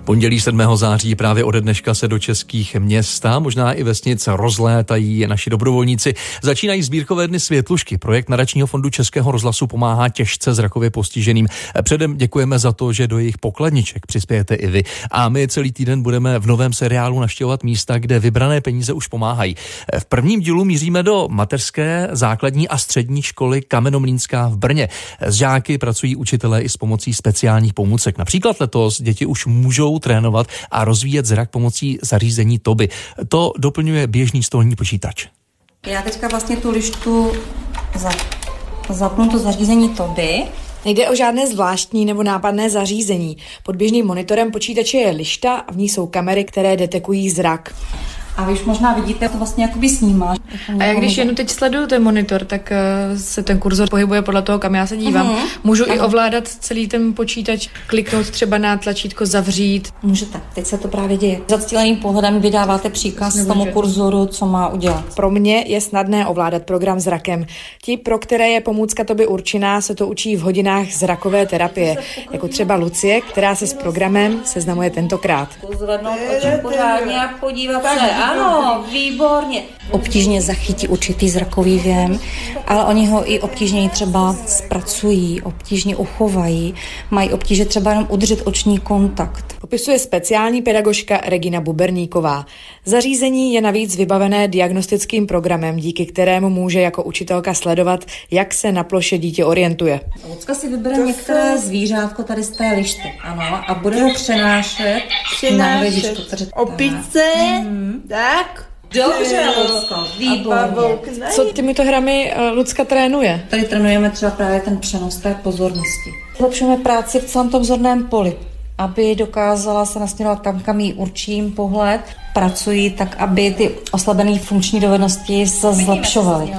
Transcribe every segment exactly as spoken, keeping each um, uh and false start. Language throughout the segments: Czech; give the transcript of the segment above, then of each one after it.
Pondělí sedmého září právě ode dneška se do českých měst a možná i vesnic rozlétají naši dobrovolníci. Začínají sbírkové dny Světlušky. Projekt Nadačního fondu Českého rozhlasu pomáhá těžce zrakově postiženým. Předem děkujeme za to, že do jejich pokladniček přispějete i vy. A my celý týden budeme v novém seriálu navštěvovat místa, kde vybrané peníze už pomáhají. V prvním dílu míříme do mateřské, základní a střední školy Kamenomlýnská v Brně. S žáky pracují učitelé i s pomocí speciálních pomůcek. Například letos děti už můžou trénovat a rozvíjet zrak pomocí zařízení Toby. To doplňuje běžný stolní počítač. Já teďka vlastně tu lištu za, zapnu to zařízení Toby. Nejde o žádné zvláštní nebo nápadné zařízení. Pod běžným monitorem počítače je lišta a v ní jsou kamery, které detekují zrak. A vy už možná vidíte, to vlastně jakoby snímá. A já když jenom teď sleduju ten monitor, tak uh, se ten kurzor pohybuje podle toho, kam já se dívám. Uh-huh. Můžu ano. i ovládat celý ten počítač, kliknout třeba na tlačítko zavřít. Můžete, teď se to právě děje. Zacíleným pohledem vydáváte příkaz tomu kurzoru, co má udělat. Pro mě je snadné ovládat program zrakem. Ti, pro které je pomůcka Toby určená, se to učí v hodinách zrakové terapie. Jako třeba Lucie, která se s programem seznamuje tentokrát. Zvednout oči pořádně a podívat se. Ano, výborně. Obtížně zachytí určitý zrakový věm, ale oni ho i obtížně třeba zpracují, obtížně uchovají, mají obtíže třeba jenom udržet oční kontakt. Popisuje speciální pedagožka Regina Buberníková. Zařízení je navíc vybavené diagnostickým programem, díky kterému může jako učitelka sledovat, jak se na ploše dítě orientuje. Lucka si vybere to některé se... zvířátko tady z té lišty, ano, a bude ho přenášet, přenášet na hledičku. Opice, hmm. tak. Dobře, Lucko, výborně. Co těmito hrami Lucka trénuje? Tady trénujeme třeba právě ten přenos té pozornosti. Zlepšujeme práci v celém tom zorném poli, aby dokázala se nasměrovat tam, kam jí určím pohled. Pracují tak, aby ty oslabené funkční dovednosti se zlepšovaly.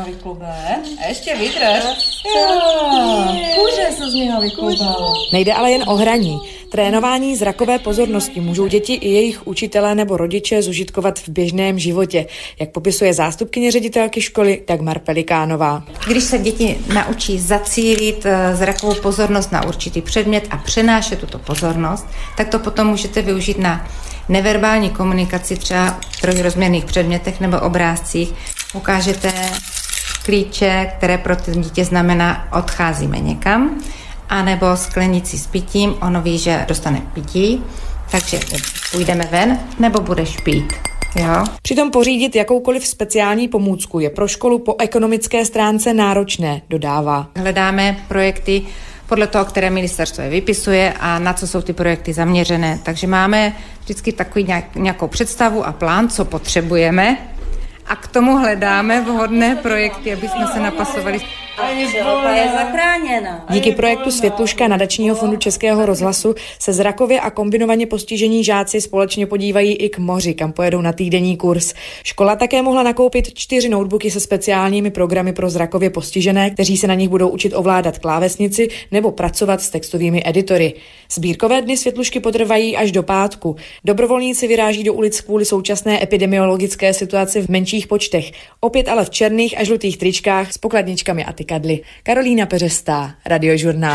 A ještě vydrž. Kůže se z něho vyklubalo. Nejde ale jen o hraní. Trénování zrakové pozornosti můžou děti i jejich učitelé nebo rodiče zužitkovat v běžném životě, jak popisuje zástupkyně ředitelky školy Dagmar Pelikánová. Když se děti naučí zacílit zrakovou pozornost na určitý předmět a přenášet tuto pozornost, tak to potom můžete využít na neverbální komunikaci třeba v trojrozměrných předmětech nebo obrázcích. Ukážete klíče, které pro to dítě znamená odcházíme někam, anebo sklenici s pitím, ono ví, že dostane pití, takže půjdeme ven, nebo budeš pít. Jo. Přitom pořídit jakoukoliv speciální pomůcku je pro školu po ekonomické stránce náročné, dodává. Hledáme projekty podle toho, které ministerstvo je vypisuje a na co jsou ty projekty zaměřené. Takže máme vždycky takový nějak, nějakou představu a plán, co potřebujeme a k tomu hledáme vhodné projekty, aby jsme se napasovali. Je zachráněna. Díky projektu Světluška Nadačního fondu Českého rozhlasu se zrakově a kombinovaně postižení žáci společně podívají i k moři, kam pojedou na týdenní kurz. Škola také mohla nakoupit čtyři notebooky se speciálními programy pro zrakově postižené, kteří se na nich budou učit ovládat klávesnici nebo pracovat s textovými editory. Sbírkové dny Světlušky potrvají až do pátku. Dobrovolníci vyráží do ulic kvůli současné epidemiologické situaci v menších počtech, opět ale v černých a žlutých tričkách s pokladničkami a tykadly. Karolína Peřestá, Radiožurnál.